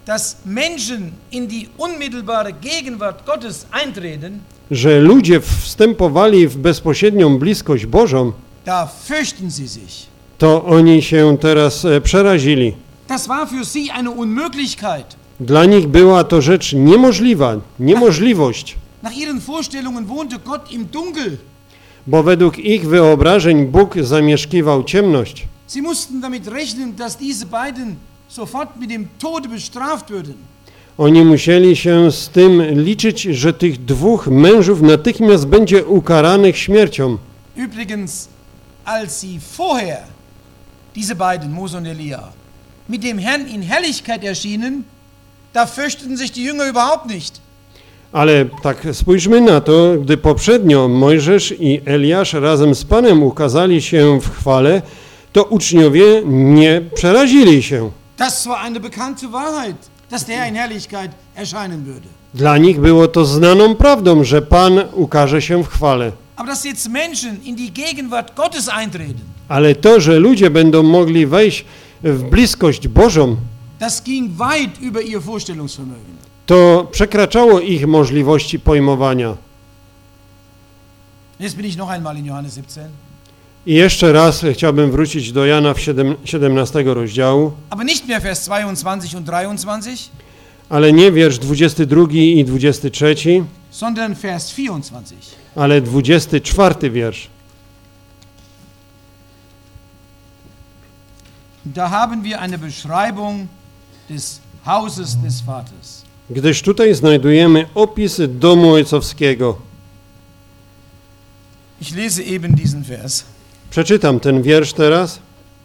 dass Menschen in die unmittelbare Gegenwart Gottes eintreten, że ludzie wstępowali w bezpośrednią bliskość Bożą, da fürchten sie sich. to oni się teraz e, przerazili. Das war für sie eine Unmöglichkeit. Dla nich była to rzecz niemożliwa, niemożliwość, Nach ihren Vorstellungen wohnte Gott im Dunkel. bo według ich wyobrażeń Bóg zamieszkiwał ciemność. Sie mussten damit rechnen, dass diese beiden sofort mit dem Tode bestraft würden. Oni musieli się z tym liczyć, że tych dwóch mężów natychmiast będzie ukaranych śmiercią. Übrigens, als sie vorher, diese beiden, Mose und Elia, mit dem Herrn in Herrlichkeit erschienen, da fürchteten sich die Jünger überhaupt nicht. Ale tak spójrzmy na to, gdy poprzednio Mojżesz i Eliasz razem z Panem ukazali się w chwale, to uczniowie nie przerazili się. Das war eine bekannte Wahrheit, dass der Herr in Herrlichkeit erscheinen würde. Dla nich było to znaną prawdą, że Pan ukaże się w chwale. Aber dass jetzt Menschen in die Gegenwart Gottes eintreten, Ale to, że ludzie będą mogli wejść w bliskość Bożą, das ging weit über ihr Vorstellungsvermögen. to przekraczało ich możliwości pojmowania. Jetzt bin ich noch einmal in Johannes siebzehn. I jeszcze raz chciałbym wrócić do Jana w siedemnastego rozdziału, Aber nicht mehr Vers zweiundzwanzig und dreiundzwanzig, ale nie wiersz dwudziesty drugi i dwudziesty trzeci, sondern Vers vierundzwanzig. ale dwudziesty czwarty wiersz. Da haben wir eine Beschreibung des Hauses des Vaters. Gdyż tutaj znajdujemy opis domu ojcowskiego. Ich lese eben diesen Vers. Przeczytam ten wiersz teraz.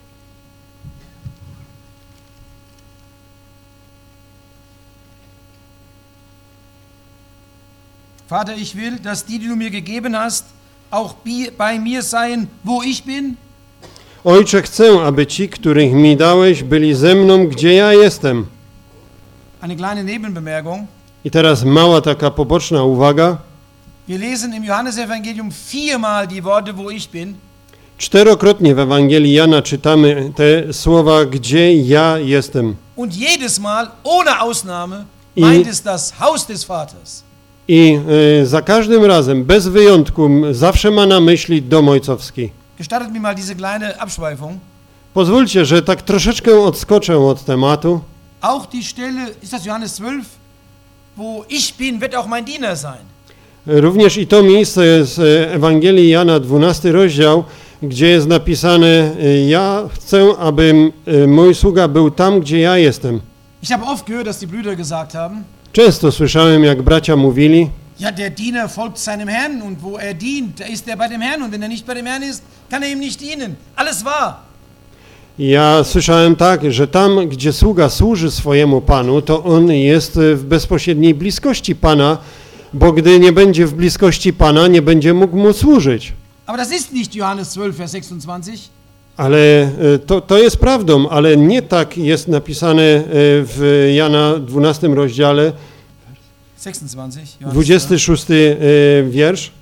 Vater, ich will, dass die, die du mir gegeben hast, auch bi- bei mir seien, wo ich bin. Ojcze, chcę, aby ci, których mi dałeś, byli ze mną, gdzie ja jestem. Eine kleine Nebenbemerkung. I teraz mała taka poboczna uwaga. Wir lesen im Johannesevangelium viermal die Worte, wo ich bin. Czterokrotnie w Ewangelii Jana czytamy te słowa, gdzie ja jestem. Und jedes Mal, ohne Ausnahme, I- meint es das Haus des Vaters. I y, za każdym razem, bez wyjątku, m, zawsze ma na myśli dom ojcowski. Gestattet mir mal diese kleine Abschweifung. Pozwólcie, że tak troszeczkę odskoczę od tematu. Auch die Stelle, ist das Johannes zwölf? Wo ich bin, wird auch mein Diener sein. Również i to miejsce z Ewangelii Jana, dwunasty rozdział, gdzie jest napisane: ja chcę, aby y, mój sługa był tam, gdzie ja jestem. Ich habe oft gehört, dass die Brüder gesagt haben, Często słyszałem, jak bracia mówili: ja, der Diener folgt seinem Herrn und wo er dient, da ist er bei dem Herrn und wenn er nicht bei dem Herrn ist, kann er ihm nicht dienen. Alles wahr. Ja słyszałem tak, że tam, gdzie sługa służy swojemu Panu, to on jest w bezpośredniej bliskości Pana, bo gdy nie będzie w bliskości Pana, nie będzie mógł mu służyć. Aber das ist nicht Johannes zwölf, Vers sechsundzwanzig. Ale e, to, to jest prawdą, ale nie tak jest napisane e, w Jana dwunastym rozdziale, sechsundzwanzig, Johannes dwudziesty zwölf. szósty e, wiersz,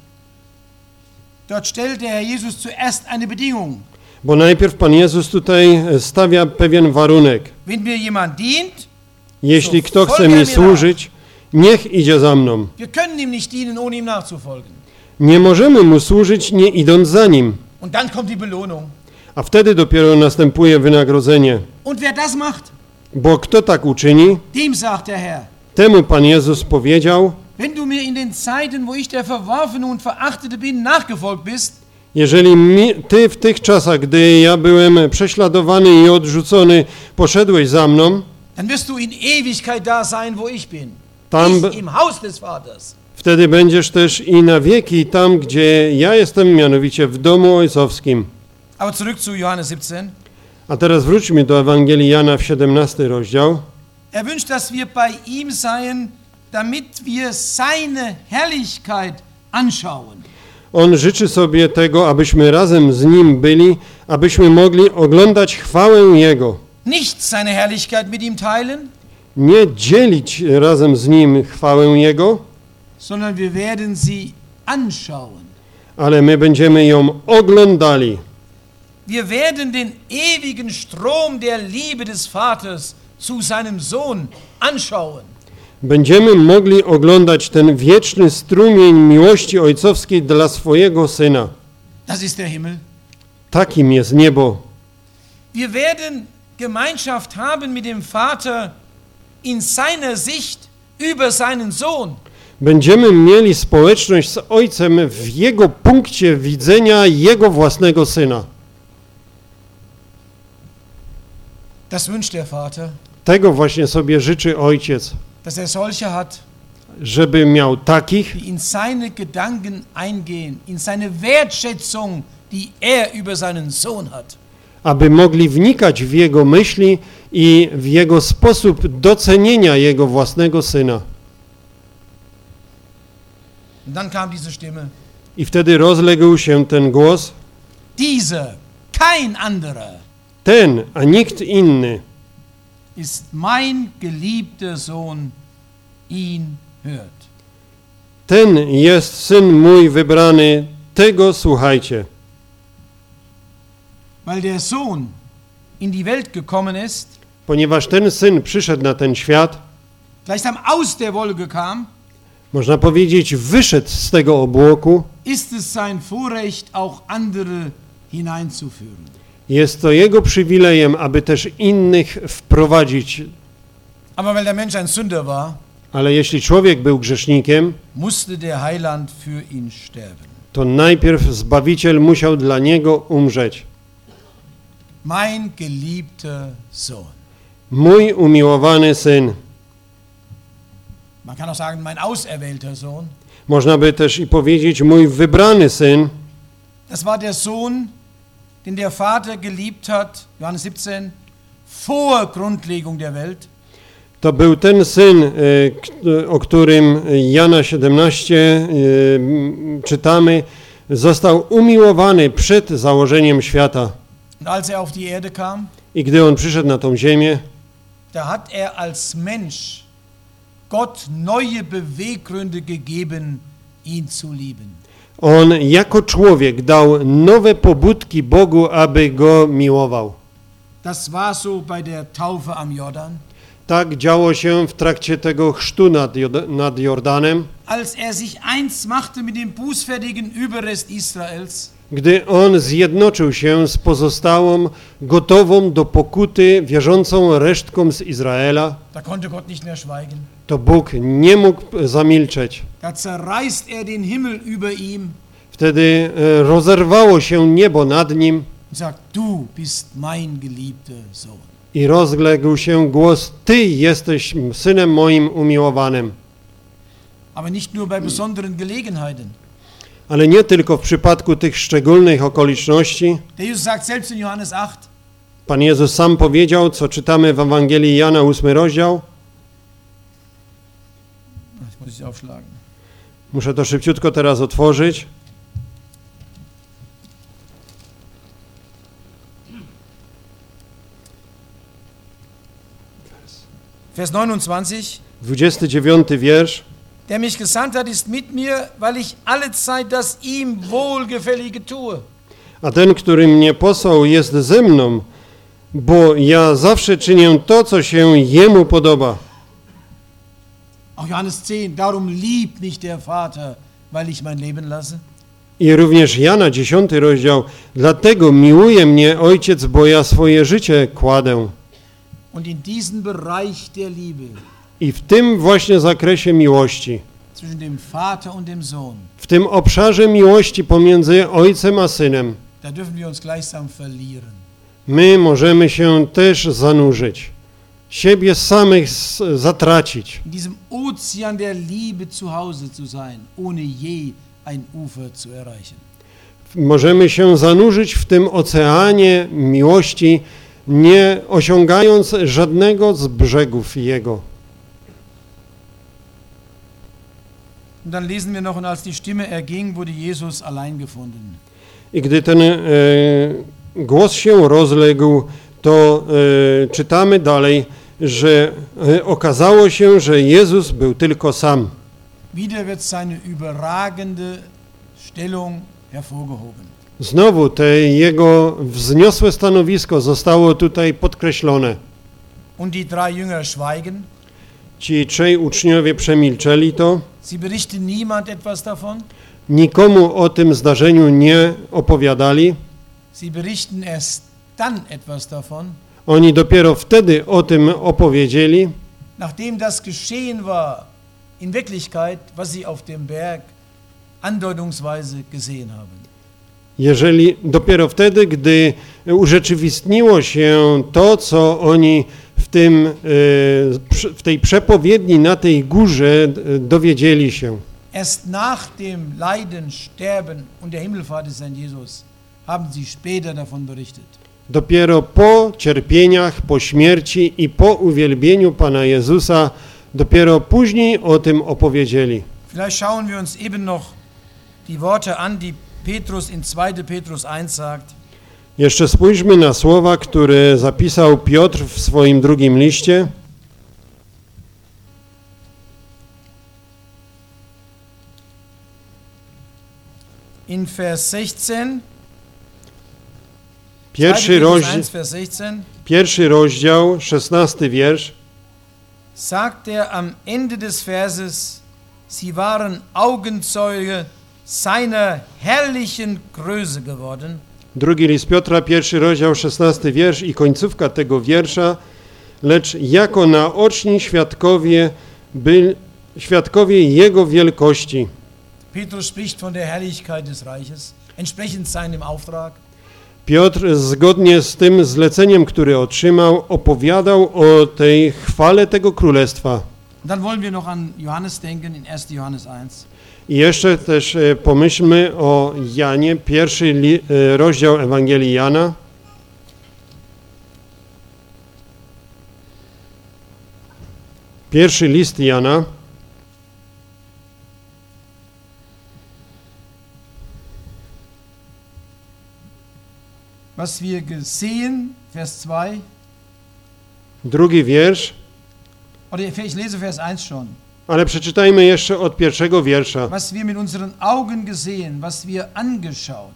Dort stellt der Herr Jesus zuerst eine Bedingung. bo najpierw Pan Jezus tutaj stawia pewien warunek. Wenn mir jemand dient, Jeśli kto chce mi służyć, niech idzie za mną. wir können ihm nicht dienen, ohne ihm nachzufolgen. Nie możemy mu służyć, nie idąc za nim. Und dann kommt die Belohnung. A wtedy dopiero następuje wynagrodzenie. Und wer das macht, Bo kto tak uczyni, dem sagt der Herr, temu Pan Jezus powiedział: wenn du mir in den Zeiten, wo ich der Verworfene und Verachtete bin, nachgefolgt bist, jeżeli mi, ty w tych czasach, gdy ja byłem prześladowany i odrzucony, poszedłeś za mną, dann wirst du in Ewigkeit da sein, wo ich bin. Tam Ich b- im Haus des Vaters. wtedy będziesz też i na wieki tam, gdzie ja jestem, mianowicie w domu ojcowskim. Aber zurück zu Johannes siebzehn. A teraz wróćmy do Ewangelii Jana w siedemnasty rozdział. Er wünscht, dass wir bei ihm seien, damit wir seine Herrlichkeit anschauen. On życzy sobie tego, abyśmy razem z Nim byli, abyśmy mogli oglądać chwałę Jego. Nicht seine Herrlichkeit mit ihm teilen, Nie dzielić razem z Nim chwałę Jego, sondern wir werden sie anschauen. ale my będziemy ją oglądali. Wir werden den ewigen Strom der Liebe des Vaters zu seinem Sohn anschauen. Będziemy mogli oglądać ten wieczny strumień miłości ojcowskiej dla swojego Syna. Das ist der Himmel. Takim jest niebo. Wir werden Gemeinschaft haben mit dem Vater in seiner Sicht über seinen Sohn. Będziemy mieli społeczność z Ojcem w Jego punkcie widzenia Jego własnego Syna. Das wünscht der Vater, Tego właśnie sobie życzy Ojciec, dass er solche hat, żeby miał takich, die in seine Gedanken eingehen, in seine Wertschätzung, die er über seinen Sohn hat. aby mogli wnikać w Jego myśli i w Jego sposób docenienia Jego własnego Syna. Und dann kam diese Stimme. I wtedy rozległ się ten głos, Dieser, kein anderer, ten, a nikt inny, ist mein geliebter Sohn, ihn hört. ten jest Syn mój wybrany, tego słuchajcie. Weil der Sohn in die Welt gekommen ist, Ponieważ ten Syn przyszedł na ten świat, gleichsam aus der Wolke kam, można powiedzieć, wyszedł z tego obłoku, ist es sein Vorrecht, auch andere hineinzuführen. jest to Jego przywilejem, aby też innych wprowadzić. Aber weil der Mensch ein Sünder war, Ale jeśli człowiek był grzesznikiem, musste der Heiland für ihn sterben. to najpierw Zbawiciel musiał dla niego umrzeć. Mein geliebter Sohn. Mój umiłowany Syn. Man kann auch sagen, mein auserwählter Sohn. Można by też i powiedzieć, mój wybrany Syn. Das war der Sohn, den der Vater geliebt hat, Johannes siebzehn, vor Grundlegung der Welt. To był ten Syn, e, k- o którym Jana siedemnaście e, czytamy, został umiłowany przed założeniem świata. Und als er auf die Erde kam, I gdy On przyszedł na tą ziemię, da hat er als Mensch Gott neue Beweggründe gegeben, ihn zu lieben. On jako człowiek dał nowe pobudki Bogu, aby Go miłował. Das war so bei der Taufe am Jordan. Tak działo się w trakcie tego chrztu nad, Jod- nad Jordanem, Als er sich eins machte mit dem bußfertigen Überrest Israels, gdy On zjednoczył się z pozostałą, gotową do pokuty, wierzącą resztką z Izraela, da konnte Gott nicht mehr schweigen. to Bóg nie mógł zamilczeć. Da zerreißt er den Himmel über ihm Wtedy e, rozerwało się niebo nad nim und sagt, du bist mein geliebter Sohn. i rozległ się głos: Ty jesteś Synem moim umiłowanym. Aber nicht nur bei besonderen Gelegenheiten. Ale nie tylko w przypadku tych szczególnych okoliczności. Der Jesus sagt selbst in Johannes acht, Pan Jezus sam powiedział, co czytamy w Ewangelii Jana, ósmy rozdział. ich muss es aufschlagen. Muszę to szybciutko teraz otworzyć. Vers neunundzwanzig. dwudziesty dziewiąty wiersz. Der mich gesandt hat, ist mit mir, weil ich allezeit das ihm Wohlgefällige tue. A ten, który mnie posłał, jest ze mną, bo ja zawsze czynię to, co się Jemu podoba. Auch Johannes zehn, darum liebt mich der Vater, weil ich mein Leben lasse. I również Jana, dziesiąty rozdział. Dlatego miłuje mnie Ojciec, bo ja swoje życie kładę. Und in diesem Bereich der Liebe I w tym właśnie zakresie miłości, zwischen dem Vater und dem Sohn, w tym obszarze miłości pomiędzy Ojcem a Synem, da dürfen wir uns gleichsam verlieren. my możemy się też zanurzyć, siebie samych s- zatracić, In diesem Ozean der Liebe zu Hause zu sein, ohne je ein Ufer zu erreichen. możemy się zanurzyć w tym oceanie miłości, nie osiągając żadnego z brzegów Jego. Und dann lesen wir noch, und als die Stimme erging, wurde Jesus allein gefunden. I gdy ten e, głos się rozległ, to e, czytamy dalej, że e, okazało się, że Jezus był tylko sam. Wieder wird seine überragende Stellung hervorgehoben. Znowu te jego wzniosłe stanowisko zostało tutaj podkreślone. Und die drei Jünger schweigen. Ci trzej uczniowie przemilczeli to. Sie berichten niemand etwas davon. Nikomu o tym zdarzeniu nie opowiadali. Sie berichten erst dann etwas davon, Oni dopiero wtedy o tym opowiedzieli, nachdem das geschehen war, in Wirklichkeit, was sie auf dem Berg andeutungsweise gesehen haben. jeżeli dopiero wtedy, gdy urzeczywistniło się to, co oni w, tym, e, w tej przepowiedni na tej górze e, dowiedzieli się. Erst nach dem Leiden, Sterben und der Himmelfahrt des Herrn Jesus haben sie später davon berichtet. Dopiero po cierpieniach, po śmierci i po uwielbieniu Pana Jezusa, dopiero później o tym opowiedzieli. Vielleicht schauen wir uns eben noch die Worte an, die Petrus in zweiter Petrus eins sagt. Jeszcze spójrzmy na słowa, które zapisał Piotr w swoim drugim liście. In Vers sechzehn, Pierwszy, zweiter Petrus rozdział, eins, Vers sechzehn, pierwszy rozdział, szesnasty wiersz. sagt er am Ende des Verses, sie waren Augenzeuge seiner herrlichen Größe geworden. Drugi list Piotra, pierwszy rozdział, szesnasty wiersz i końcówka tego wiersza. Lecz jako naoczni świadkowie, by, świadkowie Jego wielkości. Petrus spricht von der Herrlichkeit des Reiches, entsprechend seinem Auftrag. Piotr zgodnie z tym zleceniem, które otrzymał, opowiadał o tej chwale tego królestwa. Und dann wollen wir noch an Johannes denken in erster Johannes eins. I jeszcze też e, pomyślmy o Janie, pierwszy li, e, rozdział Ewangelii Jana. Pierwszy list Jana. Was wir gesehen, Vers zwei, Drugi wiersz, oder ich lese Vers eins schon. ale przeczytajmy jeszcze od pierwszego wiersza. Was wir mit unseren Augen gesehen, was wir angeschaut.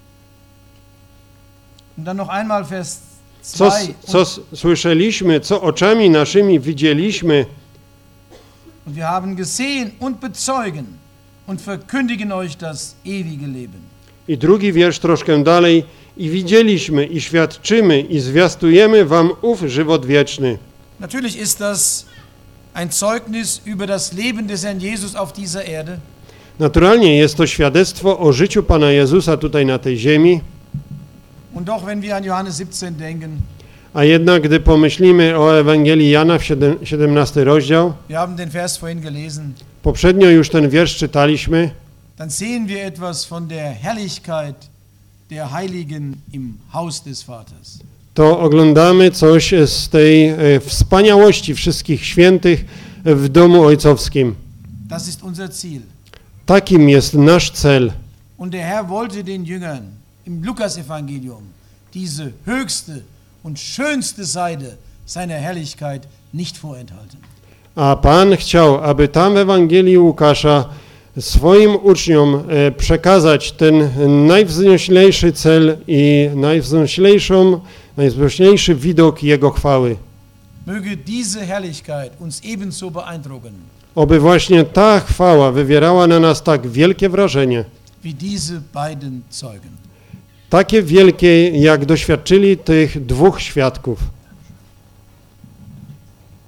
Und dann noch einmal Vers Co, zwei. co s- słyszeliśmy, co oczami naszymi widzieliśmy Und wir haben gesehen und bezeugen und verkündigen euch das ewige Leben. i drugi wiersz troszkę dalej. I widzieliśmy, i świadczymy, i zwiastujemy wam ów żywot wieczny. Natürlich ist das ein Zeugnis über das Leben des Herrn Jesus auf dieser Erde. Naturalnie jest to świadectwo o życiu Pana Jezusa tutaj na tej ziemi, Und doch, wenn wir an Johannes siebzehn denken, a jednak gdy pomyślimy o Ewangelii Jana w siedemnastym rozdział, wir haben den Vers vorhin gelesen, poprzednio już ten wiersz czytaliśmy, dann sehen wir etwas von der Herrlichkeit der Heiligen im Haus des Vaters. to oglądamy coś z tej e, wspaniałości wszystkich świętych w domu ojcowskim. Das ist unser Ziel. Takim jest nasz cel. Und der Herr wollte den Jüngern im Lukasevangelium diese höchste und schönste Seite seiner Herrlichkeit nicht vorenthalten. A Pan chciał, aby tam w Ewangelii Łukasza swoim uczniom e, przekazać ten najwznioślejszy cel i najwznioślejszą, najwznioślejszy widok Jego chwały. Möge diese Herrlichkeit uns ebenso beeindrucken, Oby właśnie ta chwała wywierała na nas tak wielkie wrażenie, wie diese beiden Zeugen. takie wielkie, jak doświadczyli tych dwóch świadków.